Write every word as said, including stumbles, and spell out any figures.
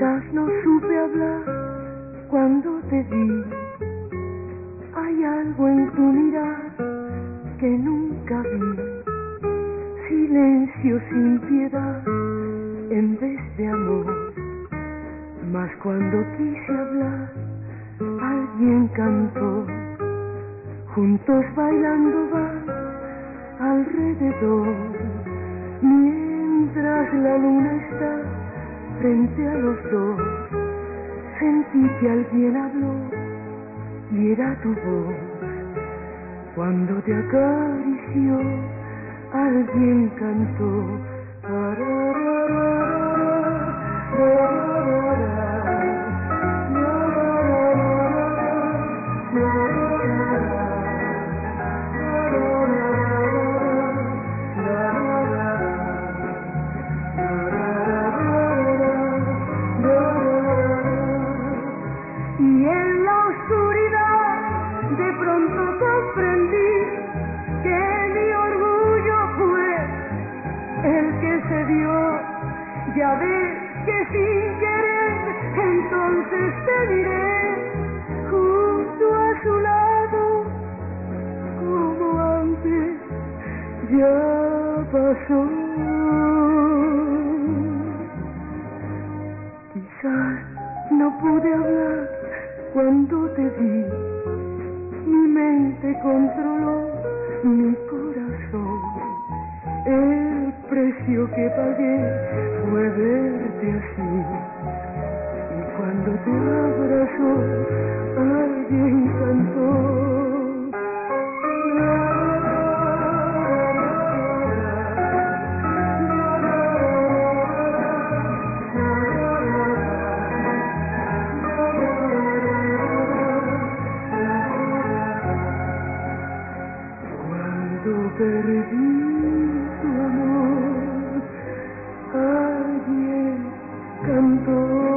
Quizás no supe hablar cuando te vi. Hay algo en tu mirar que nunca vi. Silencio sin piedad en vez de amor. Mas cuando quise hablar, alguien cantó. Juntos bailando van alrededor. Mientras la luna está frente a los dos, sentí que alguien habló y era tu voz. Cuando te acarició, alguien cantó. Y en la oscuridad de pronto comprendí que mi orgullo fue el que se dio. Ya ves que sin querer entonces te miré junto a su lado, como antes ya pasó. Quizás no pude hablar cuando te vi, mi mente controló mi corazón. El precio que pagué fue verte así. Y cuando te abrazó, alguien cantó. Cuando perdí tu amor, alguien cantó.